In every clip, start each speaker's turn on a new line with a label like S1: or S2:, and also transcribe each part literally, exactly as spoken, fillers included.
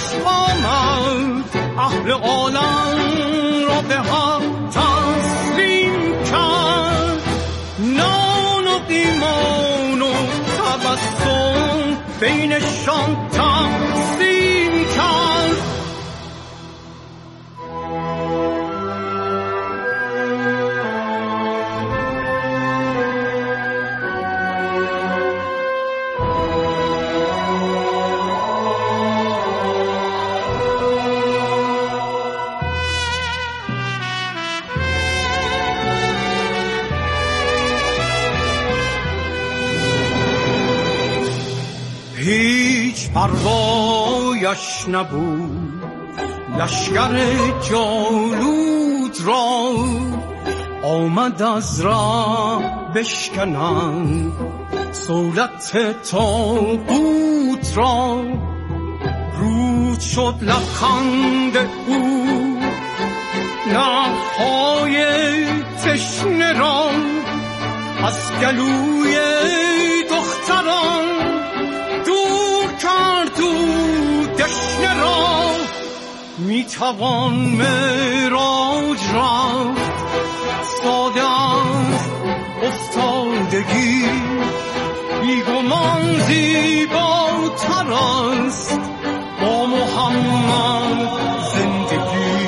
S1: عشق آمد اهل عالم را به حق تسلیم کرد، نان و ایمان و تبسم بینشان تقسیم کرد. هیچ پروایش نبود لشکر جالوت را، آمد از راه بشکنند صولت تابوت را. رود شد لبخند او لبهای تشنه را، از گلوی دختران دور کرد تو دشنه را. میتوان معراج را ساده از افتادگی، بیگمان زیباتر است با محمد زندگی.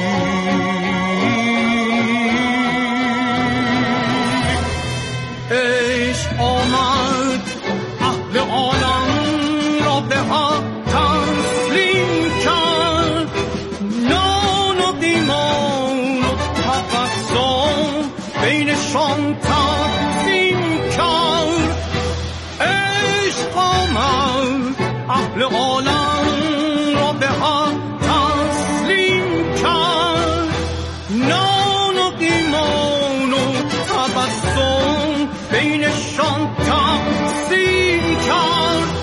S1: عشق آمد اهل عالم را به حق تسلیم کرد، نان و ایمان و تبسم بینشان تقسیم کرد. عشق آمد اهل عالم را به حق تسلیم کرد، نان و ایمان و تبسم بینشان تقسیم کرد.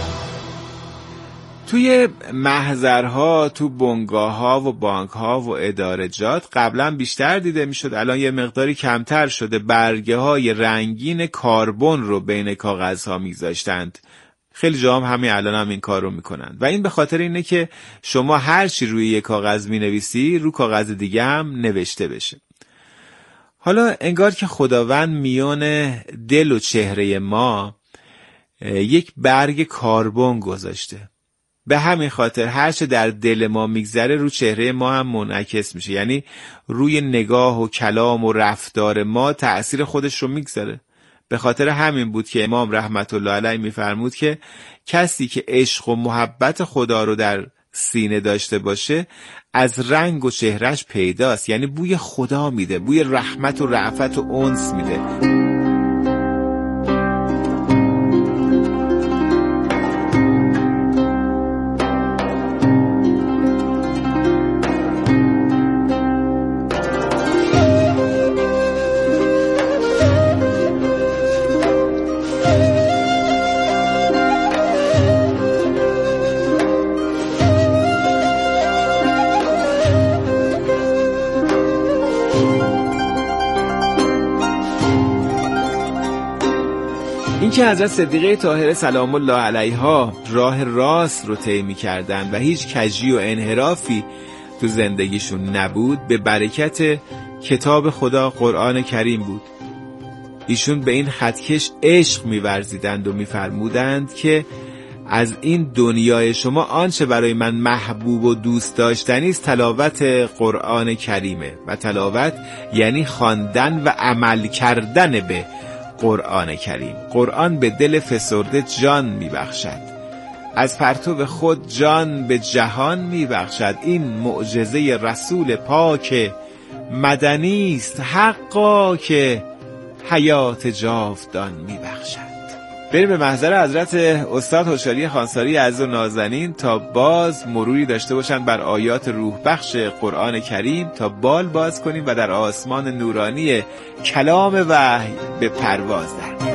S2: توی محضرها، تو بنگاه‌ها و بانک‌ها و ادارجات قبلا بیشتر دیده میشد، الان یه مقداری کمتر شده. برگه‌های رنگین کاربن رو بین کاغذها می‌گذاشتند. خیلی جا هم همین الان هم این کار رو میکنن و این به خاطر اینه که شما هر چی روی یک کاغذ مینویسی رو کاغذ دیگه هم نوشته بشه. حالا انگار که خداوند میان دل و چهره ما یک برگ کاربن گذاشته. به همین خاطر هر چه در دل ما میگذره رو چهره ما هم منعکس میشه، یعنی روی نگاه و کلام و رفتار ما تأثیر خودش رو میگذاره. به خاطر همین بود که امام رحمت الله علیه میفرمود که کسی که عشق و محبت خدا رو در سینه داشته باشه از رنگ و چهرهش پیداست، یعنی بوی خدا میده، بوی رحمت و رأفت و انس میده. این که حضرت صدیقه طاهره سلام الله علیها راه راست رو طی می‌کردن و هیچ کجی و انحرافی تو زندگیشون نبود، به برکت کتاب خدا قرآن کریم بود. ایشون به این خطکش عشق می‌ورزیدند و می‌فرمودند که از این دنیای شما آنچه برای من محبوب و دوست داشتنی است تلاوت قرآن کریمه، و تلاوت یعنی خواندن و عمل کردن به قرآن کریم. قرآن به دل فسرده جان میبخشد، از پرتو خود جان به جهان میبخشد. این معجزه رسول پاک مدنی است حقا که حیات جاودان میبخشد. بریم به محضر حضرت استاد هوشیاری خانساری عزیز و نازنین تا باز مروری داشته باشند بر آیات روح بخش قرآن کریم، تا بال باز کنیم و در آسمان نورانی کلام وحی به پرواز در.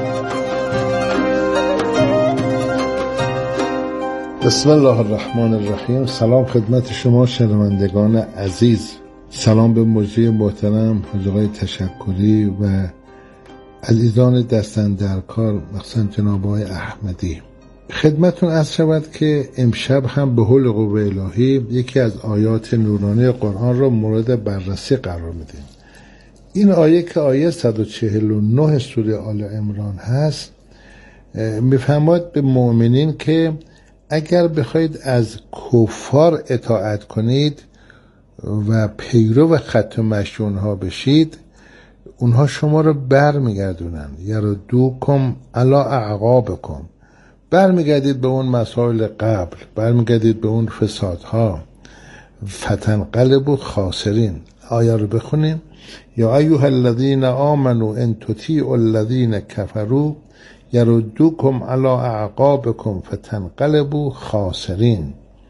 S3: بسم الله الرحمن الرحیم. سلام خدمت شما شنوندگان عزیز. سلام به مجری محترم حاج آقای تشکری و عزیزان دستن در کار، مخصوصا جناب آقای احمدی. خدمتون عرض شود که امشب هم به حول قوه الهی یکی از آیات نورانی قرآن را مورد بررسی قرار میدیم. این آیه که آیه صد و چهل و نه سوره آل عمران هست میفرماید به مؤمنین که اگر بخواید از کفار اطاعت کنید و پیرو خط مشی اونها بشید، اونها شما رو بر میگردونن یردوکم علی اعقابکم، بر میگردید به اون مسائل قبل، بر میگردید به اون فسادها، فتنقلبوا خاسرین. آیه رو بخونیم. یا ایها الذین آمنوا ان تطیعوا الذین کفروا یردوکم علی اعقابکم فتنقلبوا خاسرین.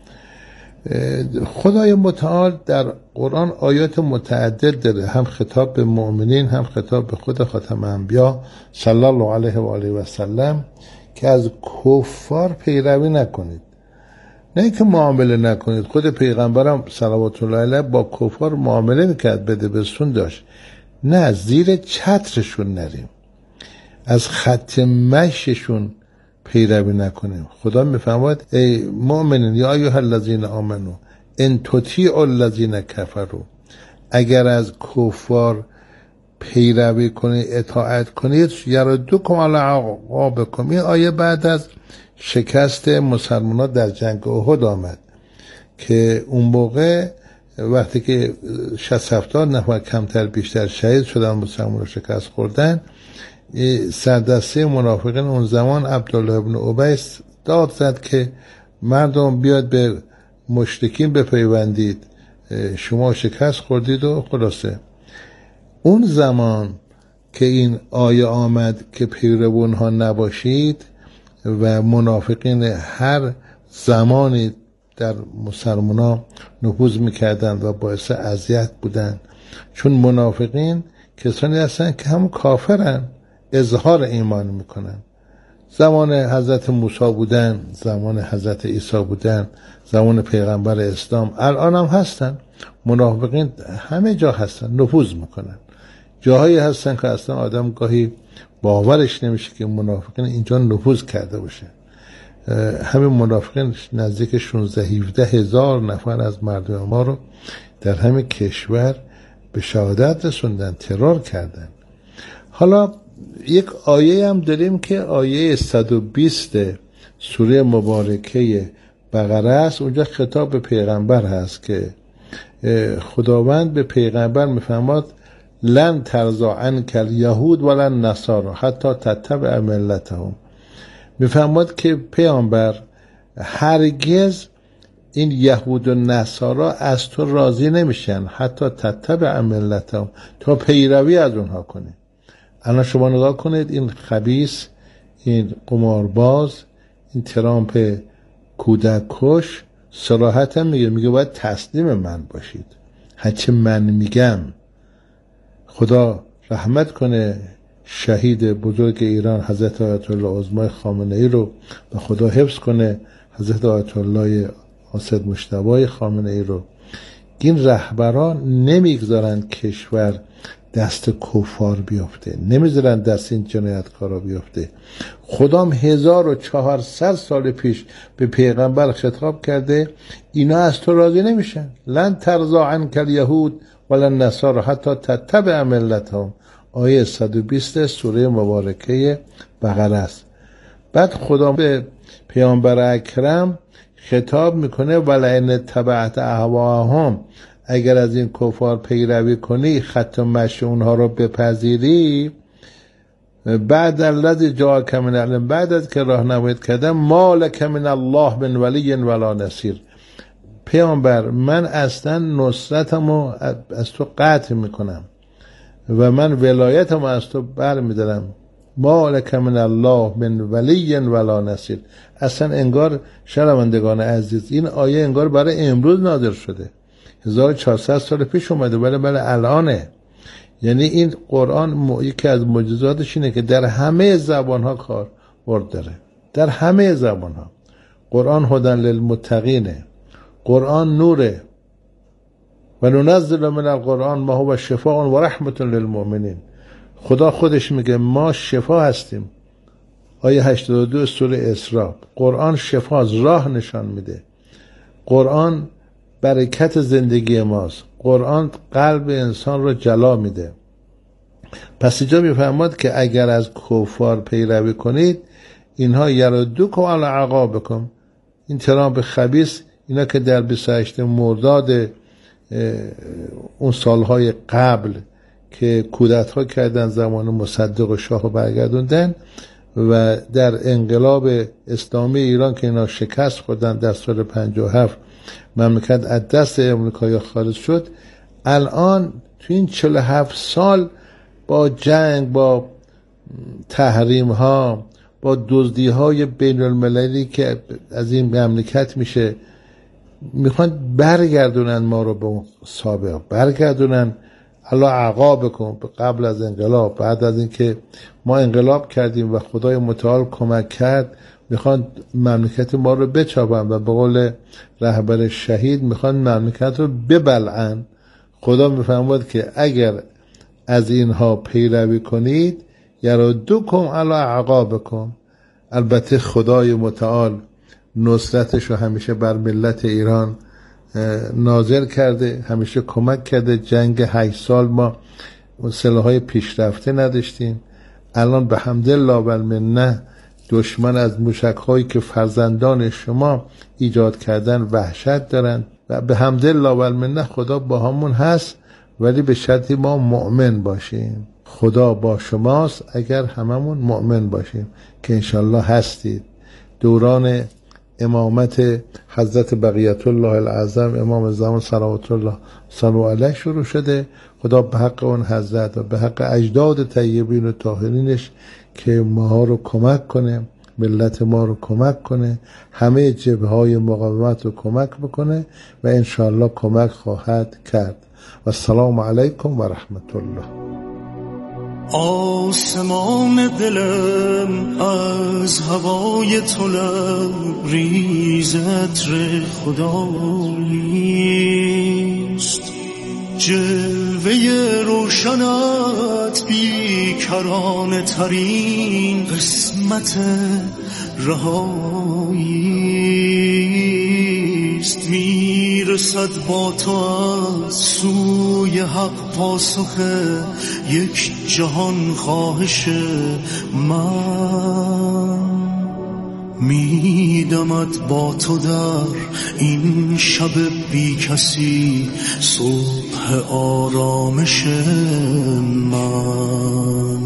S3: خدای متعال در قرآن آیات متعدد داره، هم خطاب به مؤمنین هم خطاب به خود خاتم انبیا صلی الله علیه و آله و سلم که از کفار پیروی نکنید. نه اینکه معامله نکنید، خود پیغمبرم صلوات الله علیه با کفار معامله میکرد، بده بستون داشت. نه، زیر چترشون نریم، از خط مشیشون پیروی نکنیم. خدا میفرماید ای مؤمنین یا ایها الذین آمنو ان تطیعوا الذین کفروا، اگر از کفار پیروی کنید، اطاعت کنید، یردوکم علی اعقابکم. این آیه بعد از شکست مسلمانان در جنگ احد آمد که اون موقع وقتی که شصت هفتاد نفر کمتر بیشتر شهید شدن، مسلمانان شکست خوردن، سردسته منافقین اون زمان عبدالله ابن ابی داد زد که مردم بیاد به مشرکین بپیوندید، شما شکست خوردید. و خلاصه اون زمان که این آیه آمد که پیرو اونها نباشید و منافقین هر زمانی در مسلمانان نفوذ میکردند و باعث اذیت بودند، چون منافقین کسانی هستن که هم کافرن، اظهار ایمان میکنن. زمان حضرت موسی بودن، زمان حضرت عیسی بودن، زمان پیغمبر اسلام، الان هم هستن. منافقین همه جا هستن، نفوذ میکنن. جاهایی هستن که اصلا آدم گاهی باورش نمیشه که منافقین اینجا نفوذ کرده باشه. همین منافقین نزدیک شانزده هفده هزار نفر از مردم ما رو در همین کشور به شهادت رسوندن، ترور کردن. حالا یک آیه هم داریم که آیه صد و بیست سوره مبارکه بقره است. اونجا خطاب به پیغمبر هست که خداوند به پیغمبر میفرماد لن ترضی عنک الیهود ولا النصارى حتی تتبع ملتهم. میفرماد که پیامبر هرگز این یهود و نصارا از تو راضی نمیشن حتی تتبع ملتهم، تا پیروی از اونها کنی. الان شما نگاه کنید، این خبیث، این قمارباز، این ترامپ کودک کش صراحتا میگه میگه باید تسلیم من باشید، هرچه من میگم. خدا رحمت کنه شهید بزرگ ایران حضرت آیت الله عظما خامنه ای رو و خدا حفظ کنه حضرت آیت الله حاسد مجتبی خامنه ای رو. این رهبران نمیگذارن کشور دست کفار بیفته، نمیذارن دست این جنایتکارا بیفته. خدام هزار و چهارصد سال پیش به پیغمبر خطاب کرده اینا از تو راضی نمیشن. لن ترضی عنک الیهود ولا النصارى حتی تتبع ملتهم. آیه صد و بیست سوره مبارکه بقره است. بعد خدا به پیامبر اکرم خطاب میکنه ولئن تبعت اهواهم، اگر از این کفار پیروی کنی، خط و مشی اونها رو بپذیری، بعد الذی جاءک من العلم، بعد از که راهنماییت کردم، ما لک من الله من ولی ولا نصیر. پیامبر من اصلا نصرتمو از تو قطع میکنم و من ولایتمو از تو بر میدارم. ما لک من الله من ولی ولا نصیر. اصلا انگار شنوندگان عزیز این آیه انگار برای امروز نازل شده، هزار و چهارصد سال پیش اومده، بله بله الانه. یعنی این قرآن یکی از معجزاتش اینه که در همه زبانها کار ورد داره، در همه زبانها. قرآن هدی للمتقینه، قرآن نوره و ننزل من القرآن ما هو شفاء و رحمت للمؤمنین. خدا خودش میگه ما شفا هستیم، آیه هشتاد و دو سوره اسراء. قرآن شفاست، راه نشان میده. قرآن برکت زندگی ماست. قرآن قلب انسان رو جلا میده. پس اینجا میفرماد که اگر از کفار پیروی کنید اینها یردوکم علی اعقابکم، این ترامپ خبیث، اینا که در بیست و هشتم مرداد اون سالهای قبل که کودتا کردن زمان مصدق و شاه رو برگردوندن و در انقلاب اسلامی ایران که اینا شکست خوردن در سال پنجاه و هفت، مملکت از دست امریکایی خارج شد. الان تو این چهل و هفت سال با جنگ، با تحریم ها، با دزدی های بین المللی که از این مملکت میشه، میخوان برگردونن ما رو به اون سابق، برگردونن الله عقابکم، قبل از انقلاب. بعد از اینکه ما انقلاب کردیم و خدای متعال کمک کرد، میخوان مملکت ما رو بچابن و به قول رهبر شهید میخوان مملکت رو ببلعن. خدا میفرماید که اگر از اینها پیروی کنید یردوکم علی اعقابکم. البته خدای متعال نصرتش رو همیشه بر ملت ایران ناظر کرده، همیشه کمک کرده. جنگ هشت سال ما سلاح‌های پیشرفته نداشتیم. الان به حمدالله و المنه دشمن از موشک‌هایی که فرزندان شما ایجاد کردن وحشت دارن و به حمدالله و المنه خدا با همون هست، ولی به شرطی ما مؤمن باشیم. خدا با شماست اگر هممون مؤمن باشیم که انشالله هستید. دوران امامت حضرت بقیت الله العظم امام زمان صلوات الله صلوا علیه شروع شده. خدا به حق اون حضرت و به حق اجداد طیبین و طاهرینش که ما رو کمک کنه، ملت ما رو کمک کنه، همه جبهه‌های مقاومت رو کمک بکنه و انشالله کمک خواهد کرد. و السلام علیکم و رحمت الله.
S1: آسمان دلم از هوای تو لبریز عطر خداییست، جلوه روشنت بیکرانه ترین قسمت رهاییست. میرسد با تو از سوی حق پاسخ یک جهان خواهش من. میدمد با تو در این شب بی کسی صبح آرامش من.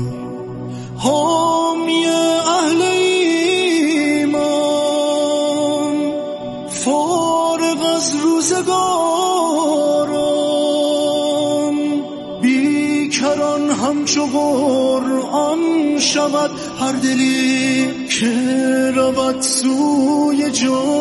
S1: حامی اهل ایمان فارغ از روزگاران، بیکران همچو قرآن شود هر دلی که رود سوی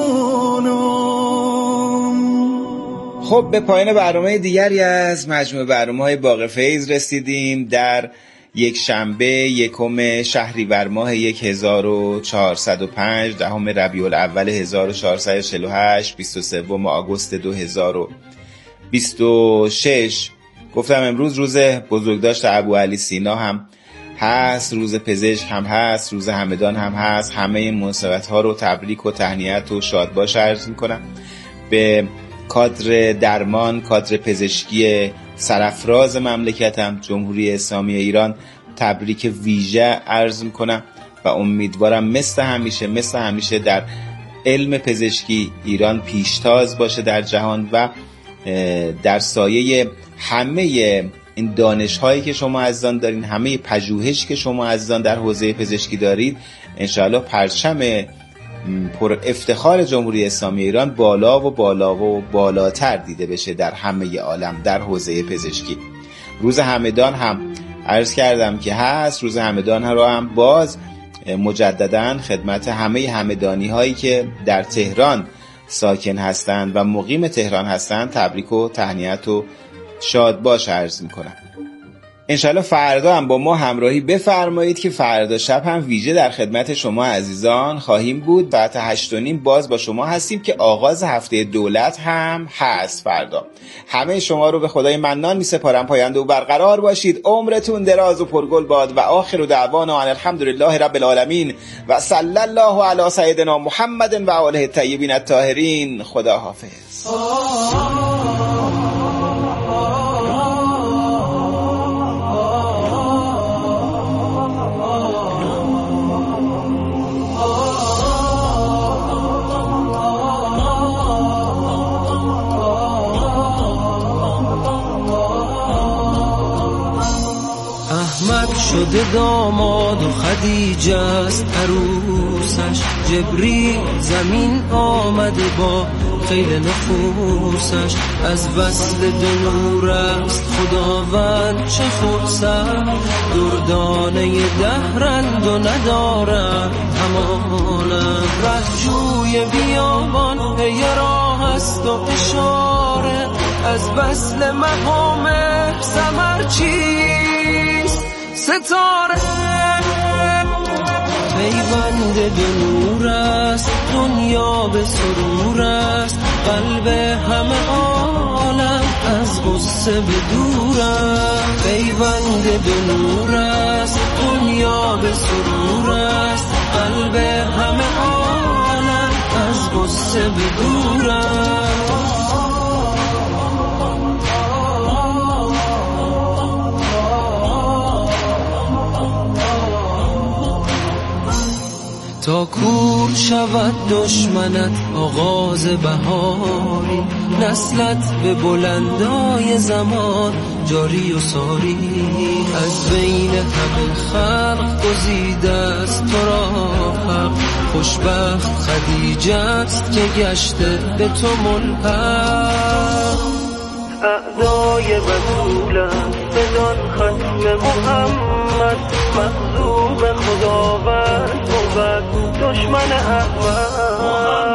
S1: جانان.
S2: خب به پایان برنامه دیگری از مجموعه برنامه‌های باغ فیض رسیدیم. در یک شنبه یکم شهریور ماه هزار و چهارصد و پنج، دهم ربیع الاول هزار و چهارصد و چهل و هشت، بیست و سوم آگوست دو هزار و بیست و شش. گفتم امروز روز بزرگداشت ابوعلی سینا هم هست، روز پزشک هم هست، روز همدان هم هست. همه این مناسبت‌ها رو تبریک و تهنیت و شادباش عرض می‌کنم. به کادر درمان، کادر پزشکی سرافراز مملکتم جمهوری اسلامی ایران تبریک ویژه عرض می‌کنم و امیدوارم مثل همیشه مثل همیشه در علم پزشکی ایران پیشتاز باشه در جهان و در سایه همه این دانش‌هایی که شما عزیزان دارین، همه پژوهش که شما عزیزان در حوزه پزشکی دارید، انشاءالله پرچم پر افتخار جمهوری اسلامی ایران بالا و بالا و بالاتر دیده بشه در همه عالم در حوزه پزشکی. روز همدان هم عرض کردم که هست، روز همدان رو هم باز مجدداً خدمت همه همدانی هایی که در تهران ساکن هستند و مقیم تهران هستند تبریک و تهنیت و شادباش عرض میکنم. انشالله فردا هم با ما همراهی بفرمایید که فردا شب هم ویژه در خدمت شما عزیزان خواهیم بود. ساعت هشت و نیم باز با شما هستیم که آغاز هفته دولت هم هست فردا. همه شما رو به خدای منان می سپارم. پاینده و برقرار باشید، عمرتون دراز و پرگل باد و آخر دعوانا ان الحمدلله رب العالمین و صلی الله علی سیدنا محمد و آله الطیبین الطاهرین. خدا حافظ.
S4: شده داماد و خدیجه است عروسش، جبریل زمین آمده با خیل نفوسش، از وصل دو نور است خداوند چه فرصت، دردانه دهرند و ندارند همانند، رهجوی بیابان پی راه است و اشاره، از وصل مقام ثمر چیست ستاره، پیوند دو نور است دنیا به سرور است، قلب همه عالم از غصه به دور است، پیوند دو نور است دنیا به سرور است، قلب همه عالم از غصه به دور است. تا کور شود دشمنت آغاز بهاری، نسلت به بلندای زمان جاری و ساری، از بین همه خلق گزیده است تو را حق، خوشبخت خدیجه است که گشته به تو ملحق، اعدای بطولم بدان ختم محمد، مخلوق خداوند بود دشمن احمد،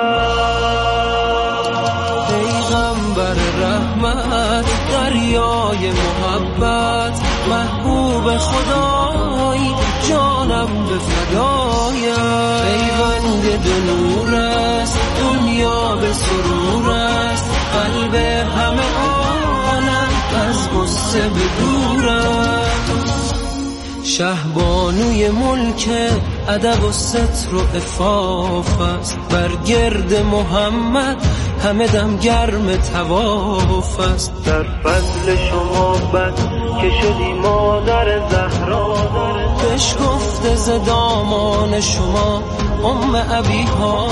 S4: پیغمبر رحمت دریای محبت، محبوب خدایی جانم به فدایت، پیوند دو نور است دنیا به سرور است، قلب همه عالم از غصه به دور است، شهبانوی ملک ادب و ستر و عفاف است، بر گرد محمد همه دم گرم طواف است، در فضل شما بد که شدی مادر زهرا، بشکفته ز دامان شما ام ابیها،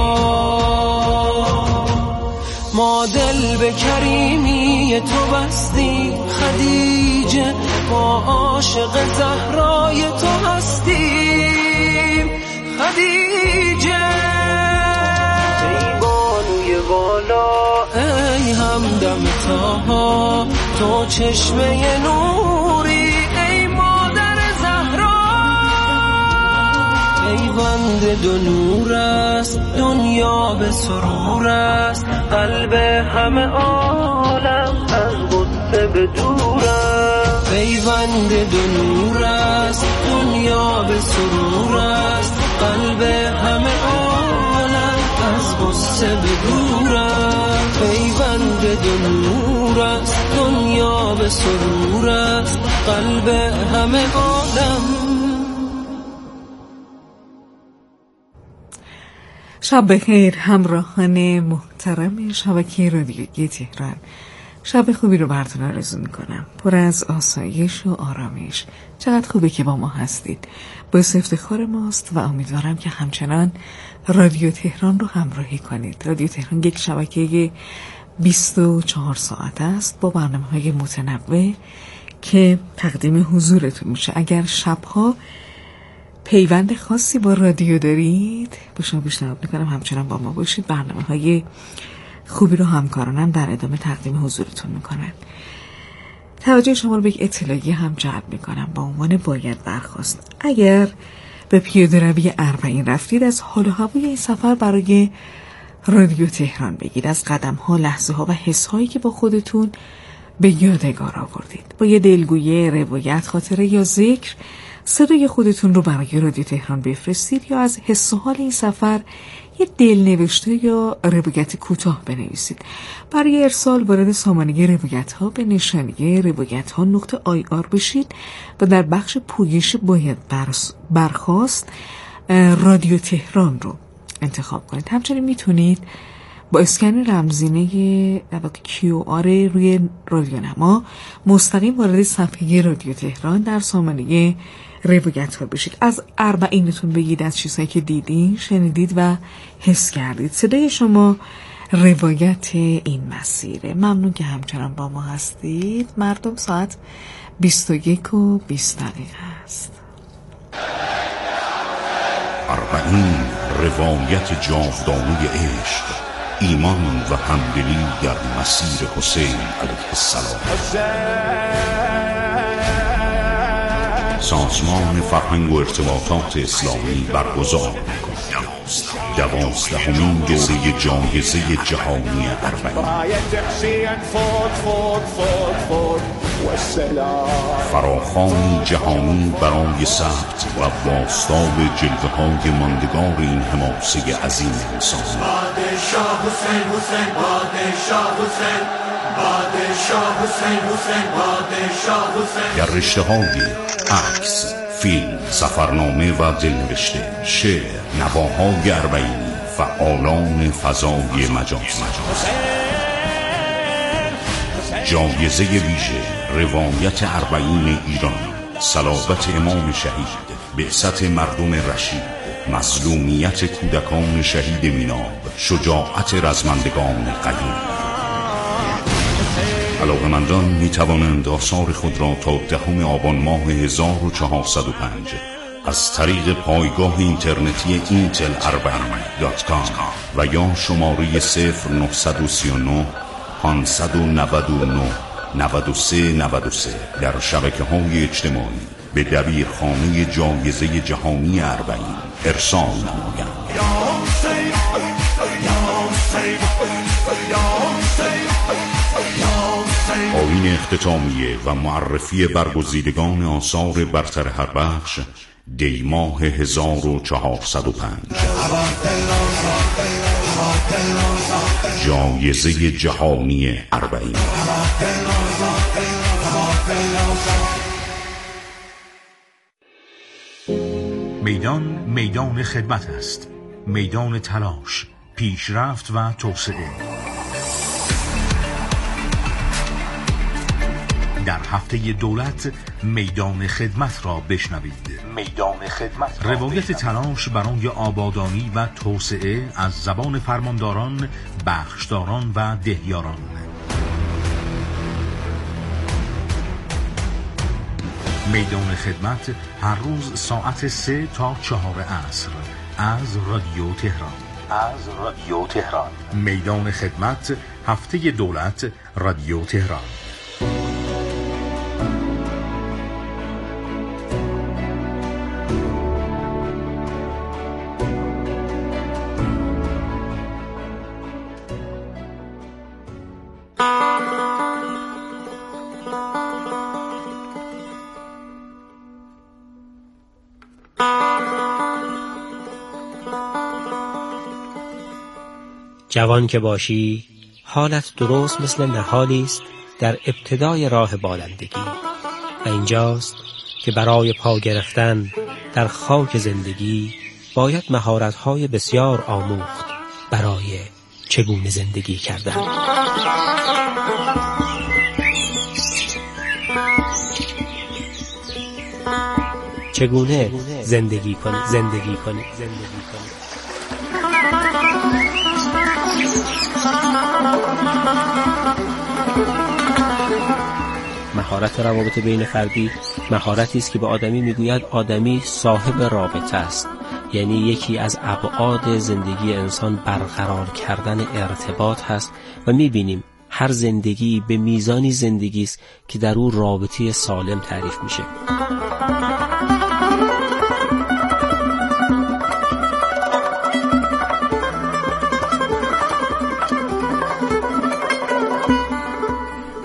S4: ما دل به کریمی تو بستی خدیجه، ما عاشق زهرای تو هستیم خدیجه، ای بانوی والا ای همدم طاها، تو چشمه نوری ای مادر زهرا، پیوند دو نور است دنیا به سرور است، قلب همه عالم از غصه به دور است، پیوند دو نور است دنیا به سرور است، قلب همه عالم از غصه به دور است، پیوند دو نور است دنیا به سرور است، قلب همه عالم.
S5: شب بخیر همراهان محترم شبکه رادیویی تهران، شب خوبی رو براتون آرزو میکنم، پر از آسایش و آرامش. چقدر خوبه که با ما هستید، باعث افتخار ماست و امیدوارم که همچنان رادیو تهران رو همراهی کنید. رادیو تهران یک شبکه بیست و چهار ساعت است با برنامه‌های متنوع که تقدیم حضورتون میشه. اگر شبها پیوند خاصی با رادیو دارید به شما پیشنهاد میکنم همچنان با ما باشید. برنامه‌های خوبی رو همکارانم در ادامه تقدیم حضورتون میکنن. توجه شما رو به یک اطلاعیه هم جلب میکنم با عنوان باید درخواست. اگر به پیاده روی اربعین رفتید، از حال و هوای این سفر برای رادیو تهران بگید، از قدم ها، لحظه ها و حس هایی که با خودتون به یادگار آوردید. با یه دلگویی، روایت، خاطره یا ذکر صدای خودتون رو برای رادیو تهران بفرستید یا از حس و حال این سفر یه دلنوشته یا روایت کوتاه بنویسید. برای ارسال وارد سامانه روایت ها به نشانی روایت ها نقطه آی آر بشید و در بخش پویش باید برخواست رادیو تهران رو انتخاب کنید. همچنین میتونید با اسکن رمزینه کیو آر روی رادیو نما مستقیم وارد صفحه رادیو تهران در سامانه روایت ها بشید. از اربعینتون بگید، از چیزهایی که دیدین، شنیدید و حس کردید. صدای شما روایت این مسیره. ممنون که همچنان با ما هستید. مردم ساعت بیست و یک و بیست دقیقه است.
S6: اربعین روایت جاودانه عشق، ایمان و همدلی در مسیر حسین علیه السلام. سازمان فرهنگ و ارتباطات اسلامی برگزار می‌کند دوازدهمین دوره جایزه جهانی اربعین. فراخوانی جهانی برای ثبت و بازتاب جلوه‌های ماندگار این حماسه عظیم انسان.
S1: پادشاه حسین حسین پادشاه حسین پادشاه حسین حسین پادشاه حسین.
S6: در رشته‌های عکس، فیلم، سفرنامه و دلنوشته، شعر، نواهای اربعینی، فعالان فضای مجاز. جایزه ویژه روایت اربعین ایران، صلابت امام شهید، بعثت مردم رشید، مظلومیت کودکان شهید میناب، شجاعت رزمندگان قیوم. علاقه‌مندان می توانند آثار خود را تا دهم آبان ماه هزار و چهارصد و پنج از طریق پایگاه اینترنتی اینتل اربعین دات کام و یا شماره صفر نه سه نه پانصد و نود و نه نود و سه نود و سه در شبکه‌های اجتماعی به دبیرخانه جایزه جهانی اربعین ارسال نمایند. آیین اختتامیه و معرفی برگزیدگان آثار برتر هر بخش، دیماه هزار و چهارصد و پنج. جایزه جهانی اربعین.
S7: میدان میدان خدمت است، میدان تلاش، پیشرفت و توسعه. در هفته دولت میدان خدمت را بشنوید. میدان خدمت را روایت تلاش برای آبادانی و توسعه از زبان فرمانداران، بخشداران و دهیاران. میدان خدمت هر روز ساعت سه تا چهار عصر از رادیو تهران. از رادیو تهران. میدان خدمت، هفته دولت، رادیو تهران.
S8: جوان که باشی حالت درست مثل نهالی است در ابتدای راه بالندگی و اینجاست که برای پا گرفتن در خاک زندگی باید مهارت‌های بسیار آموخت برای چگونه زندگی کردن. چگونه زندگی کنی زندگی کنی زندگی کنی مهارت روابط بین فردی مهارتی است که به آدمی میگوید آدمی صاحب رابطه است، یعنی یکی از ابعاد زندگی انسان برقرار کردن ارتباط هست و میبینیم هر زندگی به میزانی زندگی است که در او رابطه سالم تعریف میشه.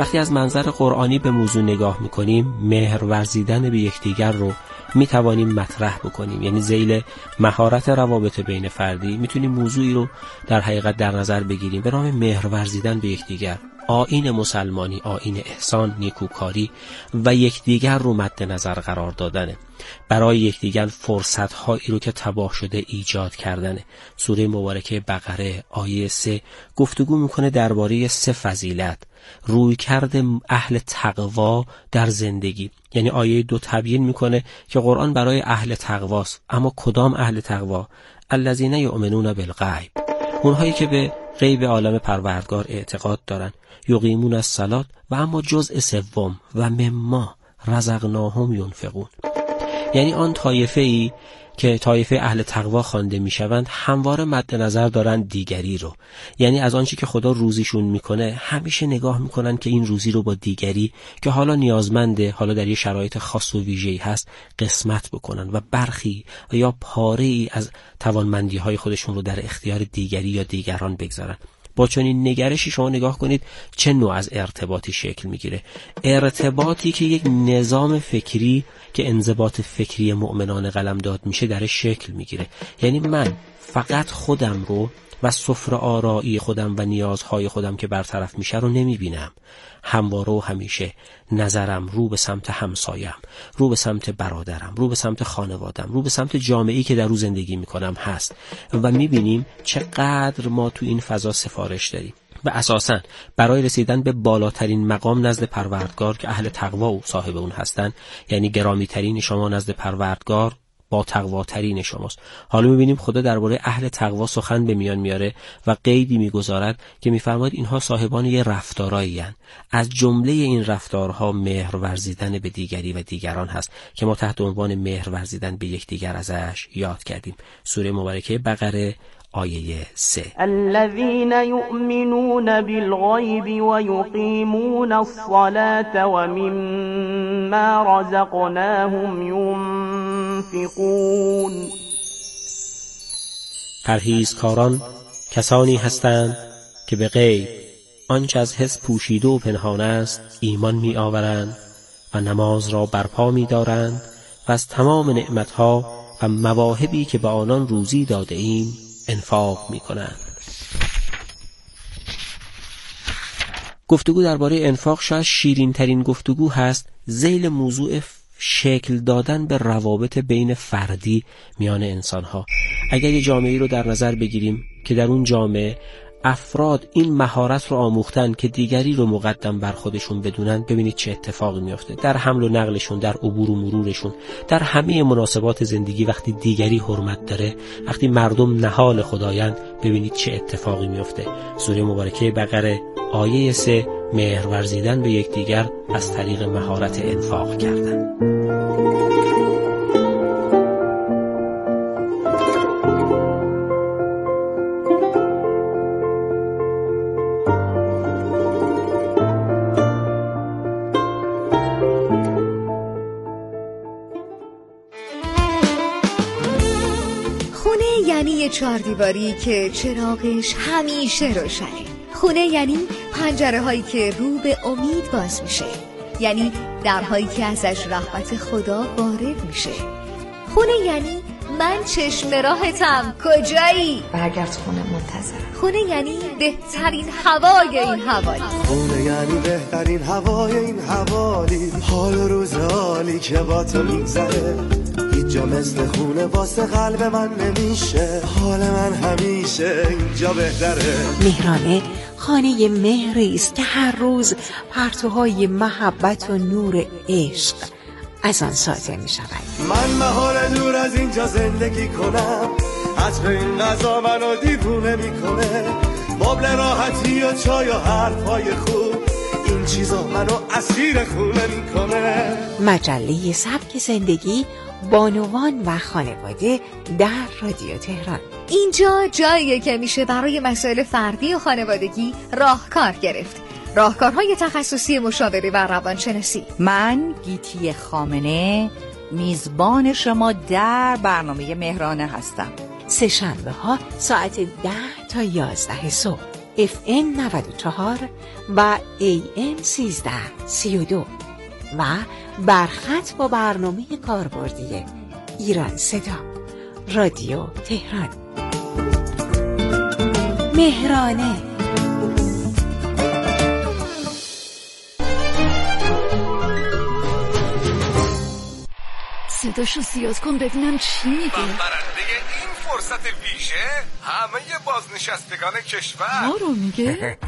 S8: وقتی از منظر قرآنی به موضوع نگاه میکنیم، مهر ورزیدن به یکدیگر رو میتوانیم مطرح بکنیم. یعنی ذیل مهارت روابط بین فردی میتونیم موضوعی رو در حقیقت در نظر بگیریم به نام مهر ورزیدن به یکدیگر. آیین مسلمانی، آیین احسان، نیکوکاری و یکدیگر رو مد نظر قرار دادنه. برای یکدیگر فرصت‌هایی رو که تباه شده ایجاد کردنه. سوره مبارکه بقره آیه سه گفتگو میکنه درباره سه فضیلت: رویکرد اهل تقوا در زندگی. یعنی آیه دو تبیین میکنه که قرآن برای اهل تقواست، اما کدام اهل تقوا؟ الذین یؤمنون بالغیب، اونهایی که به غیب عالم پروردگار اعتقاد دارن. یقیمون الصلاة و اما جزء سوم و مما رزقناهم ینفقون، یعنی آن طایفه ای که طایفه اهل تقوا خوانده میشوند همواره مد نظر دارن دیگری رو. یعنی از آنچه که خدا روزیشون میکنه همیشه نگاه میکنن که این روزی رو با دیگری که حالا نیازمنده، حالا در یه شرایط خاص و ویژه‌ای هست، قسمت بکنن و برخی و یا پاره ای از توانمندی های خودشون رو در اختیار دیگری یا دیگران بگذارن. با چنین نگرشی شما نگاه کنید چه نوع از ارتباطی شکل میگیره. ارتباطی که یک نظام فکری که انضباط فکری مؤمنان قلمداد میشه درش شکل میگیره. یعنی من فقط خودم رو و سفره آرایی خودم و نیازهای خودم که برطرف میشه رو نمیبینم. همواره و همیشه نظرم رو به سمت همسایم، رو به سمت برادرم، رو به سمت خانوادم، رو به سمت جامعه‌ای که در رو زندگی میکنم هست و میبینیم چقدر ما تو این فضا سفارش داریم. و اساساً برای رسیدن به بالاترین مقام نزد پروردگار که اهل تقوا و صاحب اون هستن، یعنی گرامی ترین شما نزد پروردگار با تقواترین شماست. حالا می‌بینیم خدا درباره اهل تقوا سخن به میان میاره و قیدی می‌گذارد که می‌فرماید اینها صاحبان یه رفتارایی هستند. از جمله این رفتارها مهر ورزیدن به دیگری و دیگران هست که ما تحت عنوان مهر ورزیدن به یکدیگر ازش یاد کردیم. سوره مبارکه بقره آیه سه.
S9: الذين يؤمنون بالغيب ويقيمون الصلاة ومما رزقناهم ينفقون.
S8: پرهیزکاران کسانی هستند که به غیب، آنچه از حس پوشیده و پنهان است، ایمان می آورند و نماز را برپا می دارند و از تمام نعمتها و مواهبی که به آنان روزی داده ایم انفاق می کنند. گفتگو درباره انفاق شاید شیرین ترین گفتگو هست ذیل موضوع شکل دادن به روابط بین فردی میان انسانها. اگر یه جامعه‌ای رو در نظر بگیریم که در اون جامعه افراد این مهارت رو آموختن که دیگری رو مقدم بر خودشون بدونن، ببینید چه اتفاقی میفته در حمل و نقلشون، در عبور و مرورشون، در همه مناسبات زندگی. وقتی دیگری حرمت داره، وقتی مردم نهال خدایند، ببینید چه اتفاقی میفته. سوره مبارکه بقره آیه سه مهر ورزیدن به یکدیگر از طریق مهارت انفاق کردن.
S10: یعنی چهاردیواری که چراغش همیشه روشنه. خونه یعنی پنجره هایی که رو به امید باز میشه، یعنی درهایی که ازش رحمت خدا وارد میشه. خونه یعنی من چشم راهتم، کجایی؟
S11: برگرد خونه، منتظرم.
S10: خونه یعنی بهترین هوای این حوالی.
S12: خونه یعنی بهترین هوای این حوالی. حال روز حالی که با تو میگذره، هیچ جا مثل خونه واسه قلب من نمیشه. حال من همیشه اینجا بهتره.
S13: مهرانه خانه مهری است که هر روز پرتوهای محبت و نور عشق از آن ساطع می شود.
S12: من محال دور از اینجا زندگی کنم، عطر این غذا منو دیوونه میکنه. مبل راحتی و چای و حرفای خوب، این چیزا منو اسیر خونه میکنه.
S13: مجله سبک زندگی، بانوان و خانواده در رادیو تهران.
S10: اینجا جاییه که میشه برای مسائل فردی و خانوادگی راهکار گرفت. راهکارهای تخصصی مشاوره و روانشناسی.
S14: من گیتی خامنه میزبان شما در برنامه مهرانه هستم.
S13: سه شنبه ها ساعت ده تا یازده صبح. اف ام نود و چهار و ای ام سیزده سی و دو و برخط با برنامه کاربردی ایران صدا رادیو تهران. مهرانه
S11: صداشو زیاد کن ببینم چی میگه.
S15: برنده این فرصت ویژه همه بازنشستگان کشور
S11: ما رو میگه؟